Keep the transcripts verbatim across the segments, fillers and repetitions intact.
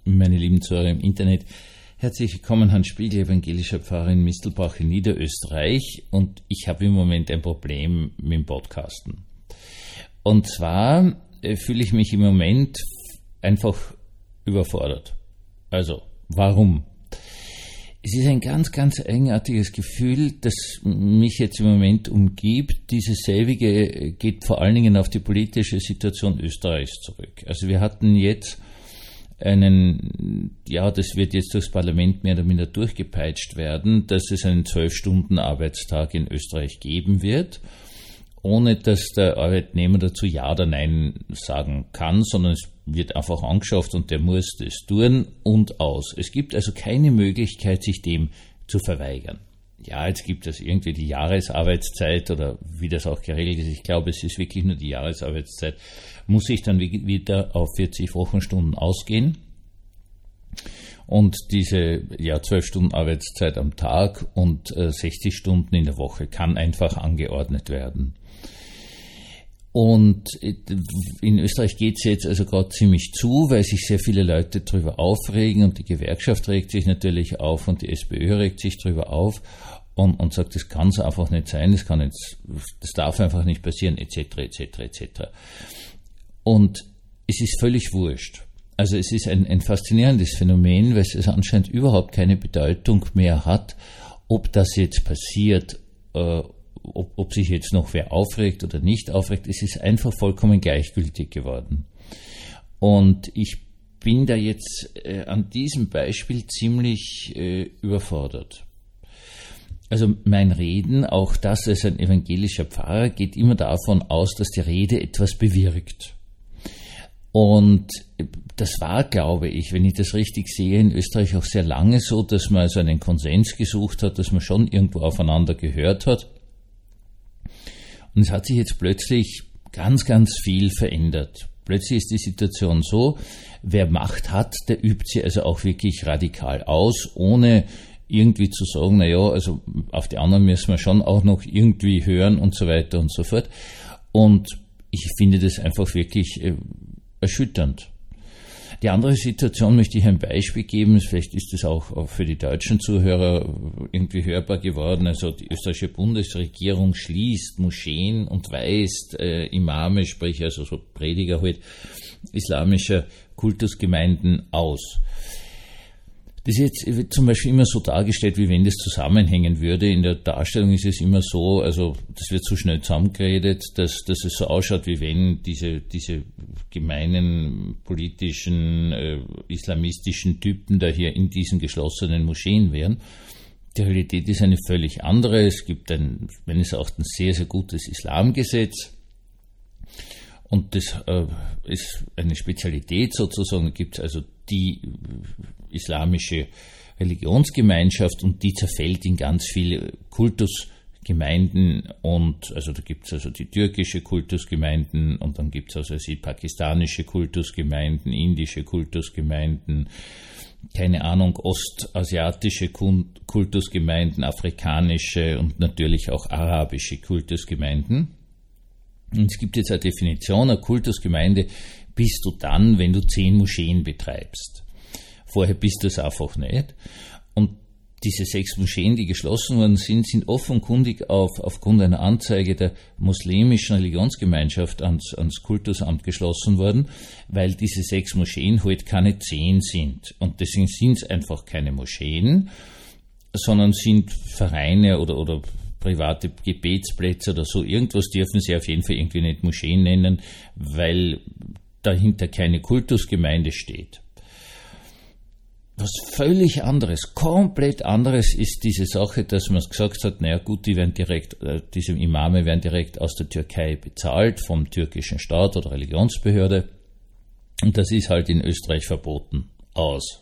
Meine lieben Zuhörer im Internet, herzlich willkommen, Hans Spiegel, evangelischer Pfarrer in Mistelbach in Niederösterreich, und ich habe im Moment ein Problem mit dem Podcasten. Und zwar äh, fühle ich mich im Moment einfach überfordert. Also, warum? Es ist ein ganz, ganz eigenartiges Gefühl, das mich jetzt im Moment umgibt. Dieses selbige geht vor allen Dingen auf die politische Situation Österreichs zurück. Also wir hatten jetzt einen, ja, das wird jetzt durchs Parlament mehr oder minder durchgepeitscht werden, dass es einen zwölf-Stunden-Arbeitstag in Österreich geben wird, ohne dass der Arbeitnehmer dazu Ja oder Nein sagen kann, sondern es wird einfach angeschafft und der muss das tun und aus. Es gibt also keine Möglichkeit, sich dem zu verweigern. Ja, jetzt gibt es irgendwie die Jahresarbeitszeit oder wie das auch geregelt ist. Ich glaube, es ist wirklich nur die Jahresarbeitszeit. Muss ich dann wieder auf vierzig Wochenstunden ausgehen. Und diese ja, zwölf Stunden Arbeitszeit am Tag und äh, sechzig Stunden in der Woche kann einfach angeordnet werden. Und in Österreich geht es jetzt also gerade ziemlich zu, weil sich sehr viele Leute darüber aufregen, und die Gewerkschaft regt sich natürlich auf und die SPÖ regt sich darüber auf und, und sagt, das kann es einfach nicht sein, das kann jetzt, das darf einfach nicht passieren, et cetera, et cetera, et cetera. Und es ist völlig wurscht. Also es ist ein, ein faszinierendes Phänomen, weil es anscheinend überhaupt keine Bedeutung mehr hat, ob das jetzt passiert, äh, Ob, ob sich jetzt noch wer aufregt oder nicht aufregt. Es ist einfach vollkommen gleichgültig geworden. Und ich bin da jetzt äh, an diesem Beispiel ziemlich äh, überfordert. Also mein Reden, auch das als ein evangelischer Pfarrer, geht immer davon aus, dass die Rede etwas bewirkt. Und das war, glaube ich, wenn ich das richtig sehe, in Österreich auch sehr lange so, dass man also einen Konsens gesucht hat, dass man schon irgendwo aufeinander gehört hat. Und es hat sich jetzt plötzlich ganz, ganz viel verändert. Plötzlich ist die Situation so, wer Macht hat, der übt sie also auch wirklich radikal aus, ohne irgendwie zu sagen, na ja, also auf die anderen müssen wir schon auch noch irgendwie hören und so weiter und so fort. Und ich finde das einfach wirklich äh, erschütternd. Die andere Situation möchte ich ein Beispiel geben, vielleicht ist es auch für die deutschen Zuhörer irgendwie hörbar geworden. Also die österreichische Bundesregierung schließt Moscheen und weist äh, Imame, sprich also so Prediger halt, islamischer Kultusgemeinden aus. Das ist jetzt zum Beispiel immer so dargestellt, wie wenn das zusammenhängen würde. In der Darstellung ist es immer so, also das wird so schnell zusammengeredet, dass, dass es so ausschaut, wie wenn diese, diese gemeinen politischen, äh, islamistischen Typen da hier in diesen geschlossenen Moscheen wären. Die Realität ist eine völlig andere. Es gibt ein, meines Erachtens, sehr, sehr gutes Islamgesetz. Und das äh, ist eine Spezialität sozusagen. Da gibt es also die islamische Religionsgemeinschaft, und die zerfällt in ganz viele Kultusgemeinden, und also da gibt es also die türkische Kultusgemeinden, und dann gibt es also die pakistanische Kultusgemeinden, indische Kultusgemeinden, keine Ahnung, ostasiatische Kultusgemeinden, afrikanische und natürlich auch arabische Kultusgemeinden. Und es gibt jetzt eine Definition, eine Kultusgemeinde bist du dann, wenn du zehn Moscheen betreibst. Vorher bist du es einfach nicht. Und diese sechs Moscheen, die geschlossen worden sind, sind offenkundig auf, aufgrund einer Anzeige der muslimischen Religionsgemeinschaft ans, ans Kultusamt geschlossen worden, weil diese sechs Moscheen halt keine zehn sind. Und deswegen sind es einfach keine Moscheen, sondern sind Vereine oder, oder private Gebetsplätze oder so. Irgendwas dürfen sie auf jeden Fall irgendwie nicht Moscheen nennen, weil dahinter keine Kultusgemeinde steht. Was völlig anderes, komplett anderes ist diese Sache, dass man gesagt hat, naja gut, die werden direkt, äh, diese Imame werden direkt aus der Türkei bezahlt, vom türkischen Staat oder Religionsbehörde. Und das ist halt in Österreich verboten. Aus.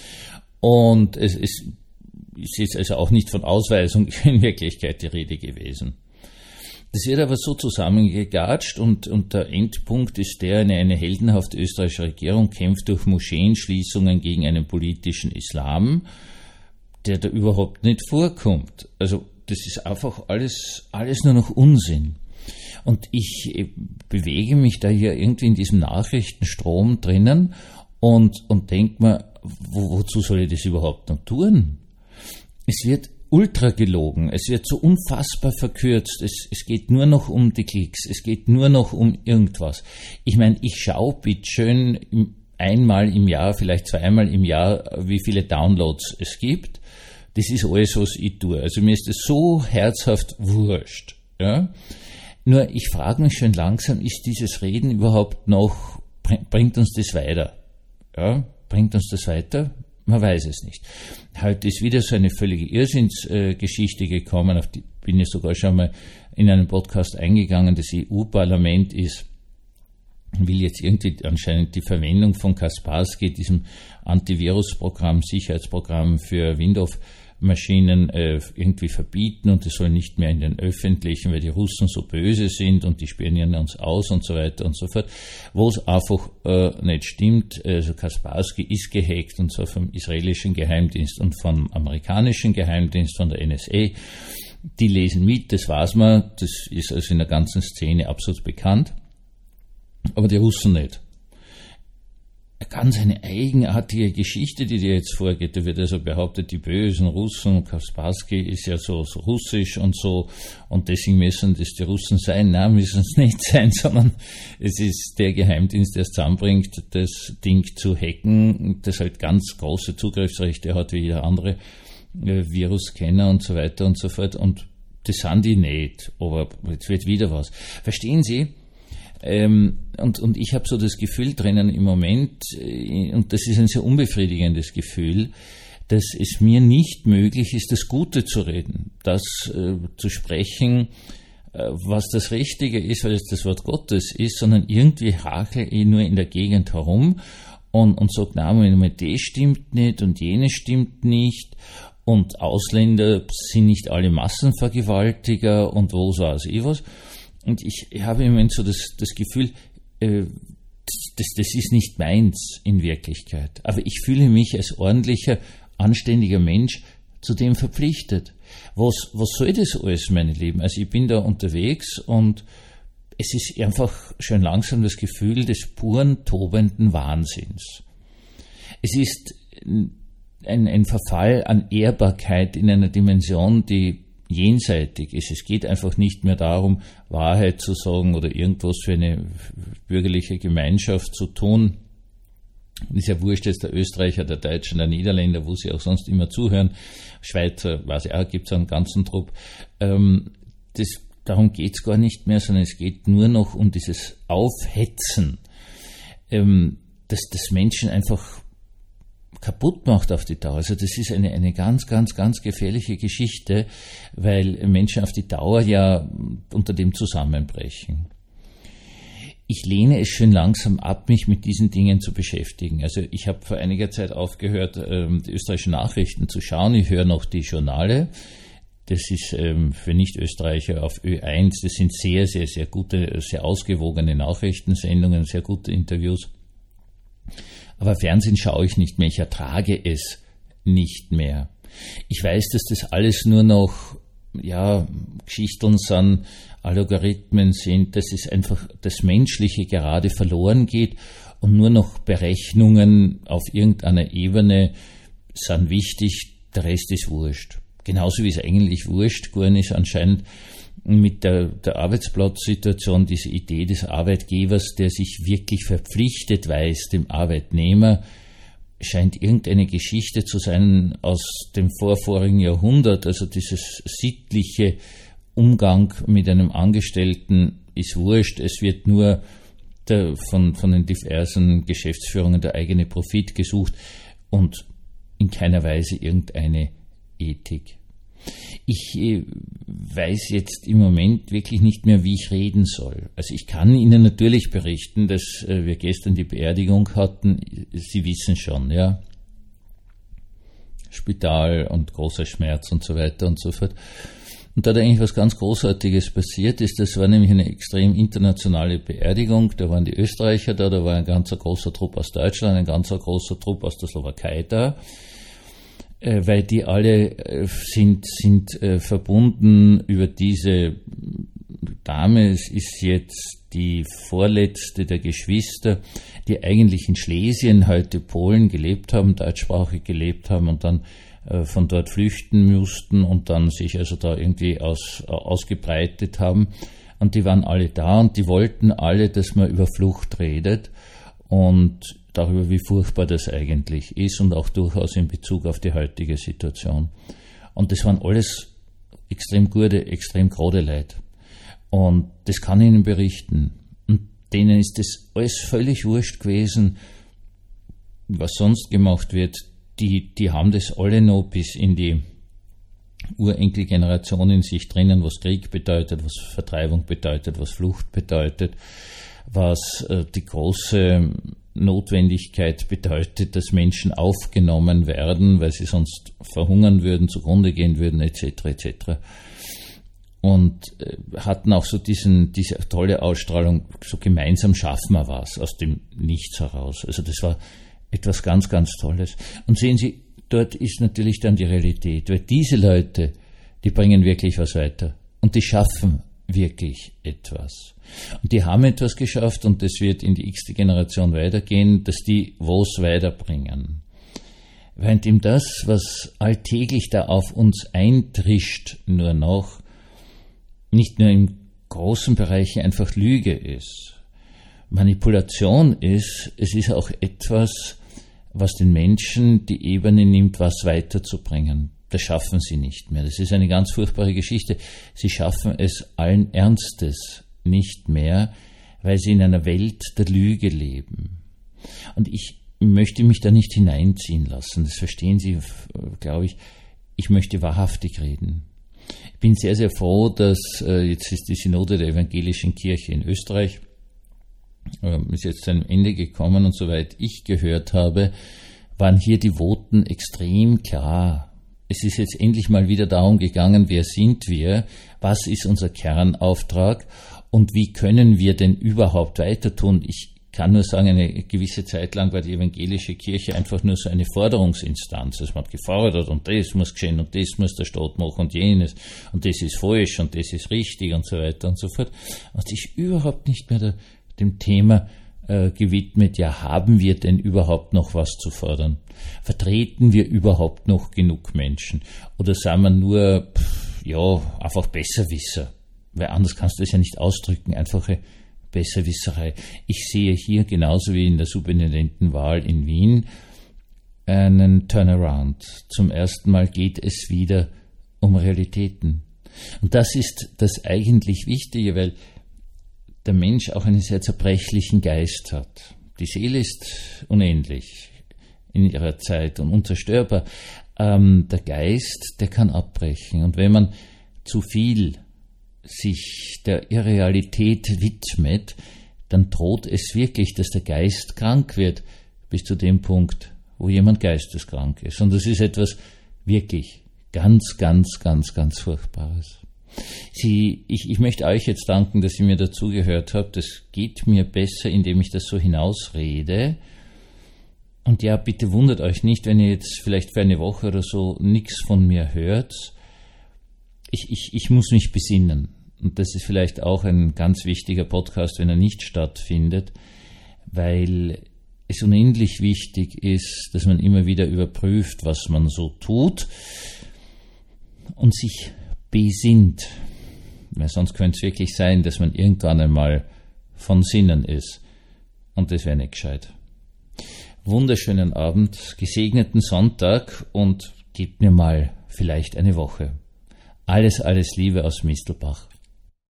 Und es ist, ist jetzt also auch nicht von Ausweisung in Wirklichkeit die Rede gewesen. Das wird aber so zusammengegatscht, und, und der Endpunkt ist der, eine, eine heldenhafte österreichische Regierung kämpft durch Moscheenschließungen gegen einen politischen Islam, der da überhaupt nicht vorkommt. Also das ist einfach alles, alles nur noch Unsinn. Und ich bewege mich da hier irgendwie in diesem Nachrichtenstrom drinnen und, und denke mir, wo, wozu soll ich das überhaupt noch tun? Es wird ultra gelogen, es wird so unfassbar verkürzt, es, es geht nur noch um die Klicks, es geht nur noch um irgendwas. Ich meine, ich schaue bitteschön einmal im Jahr, vielleicht zweimal im Jahr, wie viele Downloads es gibt. Das ist alles, was ich tue. Also mir ist das so herzhaft wurscht. Ja? Nur ich frage mich schon langsam, ist dieses Reden überhaupt noch, bringt uns das weiter? Ja? Bringt uns das weiter? Man weiß es nicht. Heute ist wieder so eine völlige Irrsinnsgeschichte gekommen, auf die bin ich sogar schon mal in einem Podcast eingegangen. Das E U-Parlament ist, will jetzt irgendwie anscheinend die Verwendung von Kaspersky, diesem Antivirusprogramm, Sicherheitsprogramm für Windows-Maschinen äh, irgendwie verbieten, und es soll nicht mehr in den öffentlichen, weil die Russen so böse sind und die spionieren uns aus und so weiter und so fort, wo es einfach äh, nicht stimmt. Also Kaspersky ist gehackt, und zwar vom israelischen Geheimdienst und vom amerikanischen Geheimdienst, von der N S A. Die lesen mit, das weiß man, das ist also in der ganzen Szene absolut bekannt, aber die Russen nicht. Ganz eine eigenartige Geschichte, die dir jetzt vorgeht. Da wird also behauptet, die bösen Russen, Kaspersky ist ja so, so russisch und so, und deswegen müssen das die Russen sein. Nein, müssen es nicht sein, sondern es ist der Geheimdienst, der es zusammenbringt, das Ding zu hacken, das halt ganz große Zugriffsrechte hat, wie jeder andere äh, Viruscanner und so weiter und so fort. Und das sind die nicht. Aber jetzt wird wieder was. Verstehen Sie? Ähm, und, und ich habe so das Gefühl drinnen im Moment, äh, und das ist ein sehr unbefriedigendes Gefühl, dass es mir nicht möglich ist, das Gute zu reden, das äh, zu sprechen, äh, was das Richtige ist, weil es das Wort Gottes ist, sondern irgendwie hachle ich nur in der Gegend herum und, und sage, nein, das stimmt nicht und jenes stimmt nicht, und Ausländer sind nicht alle Massenvergewaltiger und wo so aus ich was. Und ich habe im Moment so das, das Gefühl, äh, das, das ist nicht meins in Wirklichkeit. Aber ich fühle mich als ordentlicher, anständiger Mensch zu dem verpflichtet. Was, was soll das alles, meine Lieben? Also ich bin da unterwegs und es ist einfach schon langsam das Gefühl des puren, tobenden Wahnsinns. Es ist ein, ein Verfall an Ehrbarkeit in einer Dimension, die jenseitig ist. Es geht einfach nicht mehr darum, Wahrheit zu sagen oder irgendwas für eine bürgerliche Gemeinschaft zu tun. Ist ja wurscht, jetzt der Österreicher, der Deutsche, der Niederländer, wo sie auch sonst immer zuhören. Schweizer, weiß ich auch, gibt es einen ganzen Trupp. Ähm, das, darum geht es gar nicht mehr, sondern es geht nur noch um dieses Aufhetzen, ähm, dass das Menschen einfach kaputt macht auf die Dauer. Also das ist eine, eine ganz, ganz, ganz gefährliche Geschichte, weil Menschen auf die Dauer ja unter dem zusammenbrechen. Ich lehne es schon langsam ab, mich mit diesen Dingen zu beschäftigen. Also ich habe vor einiger Zeit aufgehört, die österreichischen Nachrichten zu schauen. Ich höre noch die Journale. Das ist für Nicht-Österreicher auf Ö eins. Das sind sehr, sehr, sehr gute, sehr ausgewogene Nachrichtensendungen, sehr gute Interviews. Aber Fernsehen schaue ich nicht mehr, ich ertrage es nicht mehr. Ich weiß, dass das alles nur noch, ja, Geschichten sind, Algorithmen sind, dass es einfach das Menschliche gerade verloren geht und nur noch Berechnungen auf irgendeiner Ebene sind wichtig, der Rest ist wurscht. Genauso wie es eigentlich wurscht geworden ist anscheinend mit der, der Arbeitsplatzsituation, diese Idee des Arbeitgebers, der sich wirklich verpflichtet weiß, dem Arbeitnehmer, scheint irgendeine Geschichte zu sein aus dem vorvorigen Jahrhundert. Also dieses sittliche Umgang mit einem Angestellten ist wurscht. Es wird nur der, von, von den diversen Geschäftsführungen der eigene Profit gesucht und in keiner Weise irgendeine Ethik. Ich äh, weiß jetzt im Moment wirklich nicht mehr, wie ich reden soll. Also ich kann Ihnen natürlich berichten, dass äh, wir gestern die Beerdigung hatten. Sie wissen schon, ja. Spital und großer Schmerz und so weiter und so fort. Und da hat eigentlich was ganz Großartiges passiert ist. Das war nämlich eine extrem internationale Beerdigung. Da waren die Österreicher da, da war ein ganzer großer Trupp aus Deutschland, ein ganzer großer Trupp aus der Slowakei da. Weil die alle sind, sind äh, verbunden über diese Dame, es ist jetzt die vorletzte der Geschwister, die eigentlich in Schlesien, heute Polen, gelebt haben, deutschsprachig gelebt haben und dann äh, von dort flüchten mussten und dann sich also da irgendwie aus, äh, ausgebreitet haben. Und die waren alle da und die wollten alle, dass man über Flucht redet und darüber, wie furchtbar das eigentlich ist und auch durchaus in Bezug auf die heutige Situation. Und das waren alles extrem gute, extrem gerade Leute. Und das kann ich Ihnen berichten. Und denen ist das alles völlig wurscht gewesen, was sonst gemacht wird. Die, die haben das alle noch bis in die Urenkelgeneration in sich drinnen, was Krieg bedeutet, was Vertreibung bedeutet, was Flucht bedeutet, was äh, die große Notwendigkeit bedeutet, dass Menschen aufgenommen werden, weil sie sonst verhungern würden, zugrunde gehen würden, et cetera et cetera. Und äh, hatten auch so diesen, diese tolle Ausstrahlung, so gemeinsam schaffen wir was aus dem Nichts heraus. Also das war etwas ganz, ganz Tolles. Und sehen Sie, dort ist natürlich dann die Realität, weil diese Leute, die bringen wirklich was weiter und die schaffen wirklich etwas. Und die haben etwas geschafft und das wird in die x-te Generation weitergehen, dass die was weiterbringen. Während ihm das, was alltäglich da auf uns eintrischt, nur noch, nicht nur im großen Bereich einfach Lüge ist, Manipulation ist, es ist auch etwas, was den Menschen die Ebene nimmt, was weiterzubringen. Das schaffen sie nicht mehr. Das ist eine ganz furchtbare Geschichte. Sie schaffen es allen Ernstes nicht mehr, weil sie in einer Welt der Lüge leben. Und ich möchte mich da nicht hineinziehen lassen. Das verstehen Sie, glaube ich. Ich möchte wahrhaftig reden. Ich bin sehr, sehr froh, dass äh, jetzt ist die Synode der Evangelischen Kirche in Österreich äh, ist jetzt zu einem Ende gekommen und soweit ich gehört habe, waren hier die Voten extrem klar. Es ist jetzt endlich mal wieder darum gegangen, wer sind wir, was ist unser Kernauftrag und wie können wir denn überhaupt weiter tun. Ich kann nur sagen, eine gewisse Zeit lang war die evangelische Kirche einfach nur so eine Forderungsinstanz. Also man hat gefordert und das muss geschehen und das muss der Staat machen und jenes und das ist falsch und das ist richtig und so weiter und so fort. Und sich überhaupt nicht mehr der, dem Thema äh, gewidmet, ja, haben wir denn überhaupt noch was zu fordern? Vertreten wir überhaupt noch genug Menschen? Oder sind wir nur, pff, ja, einfach Besserwisser? Weil anders kannst du das ja nicht ausdrücken, einfache Besserwisserei. Ich sehe hier genauso wie in der Superintendenten-Wahl in Wien einen Turnaround. Zum ersten Mal geht es wieder um Realitäten. Und das ist das eigentlich Wichtige, weil der Mensch auch einen sehr zerbrechlichen Geist hat. Die Seele ist unendlich in ihrer Zeit und unzerstörbar. Ähm, der Geist, der kann abbrechen. Und wenn man zu viel sich der Irrealität widmet, dann droht es wirklich, dass der Geist krank wird, bis zu dem Punkt, wo jemand geisteskrank ist. Und das ist etwas wirklich ganz, ganz, ganz, ganz Furchtbares. Sie, ich, ich möchte euch jetzt danken, dass ihr mir dazugehört habt. Das geht mir besser, indem ich das so hinausrede. Und ja, bitte wundert euch nicht, wenn ihr jetzt vielleicht für eine Woche oder so nichts von mir hört. Ich, ich, ich muss mich besinnen. Und das ist vielleicht auch ein ganz wichtiger Podcast, wenn er nicht stattfindet, weil es unendlich wichtig ist, dass man immer wieder überprüft, was man so tut und sich besinnt. Weil sonst könnte es wirklich sein, dass man irgendwann einmal von Sinnen ist. Und das wäre nicht gescheit. Wunderschönen Abend, gesegneten Sonntag und gebt mir mal vielleicht eine Woche. Alles, alles Liebe aus Mistelbach.